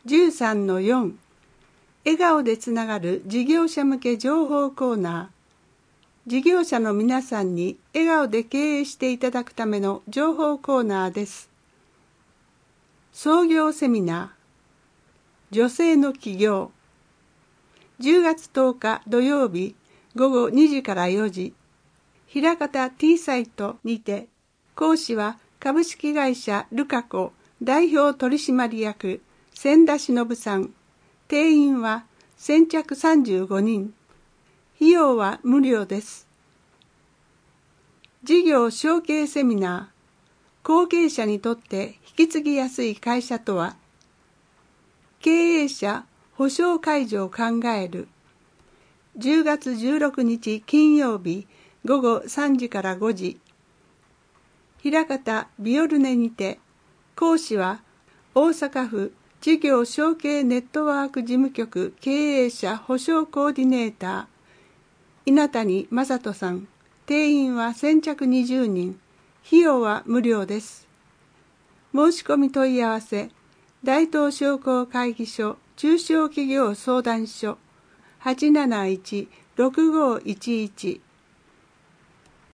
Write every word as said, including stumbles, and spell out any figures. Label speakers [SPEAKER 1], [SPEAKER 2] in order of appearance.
[SPEAKER 1] じゅうさんのよん 笑顔でつながる事業者向け情報コーナー。事業者の皆さんに笑顔で経営していただくための情報コーナーです。創業セミナー、女性の起業。じゅうがつとおか土曜日ごごにじからよじ、枚方 T サイトにて、講師は株式会社ルカコ代表取締役千田忍さん。定員は先着さんじゅうごにん。費用は無料です。事業承継セミナー。後継者にとって引き継ぎやすい会社とは。経営者保証解除を考える。じゅうがつじゅうろくにち金曜日ごごさんじからごじ。枚方ビオルネにて。講師は大阪府事業承継ネットワーク事務局経営者保証コーディネーター稲谷正人さん。定員は先着にじゅうにん。費用は無料です。申し込み問い合わせ大東商工会議所中小企業相談所 はちなないち ろくごいちいち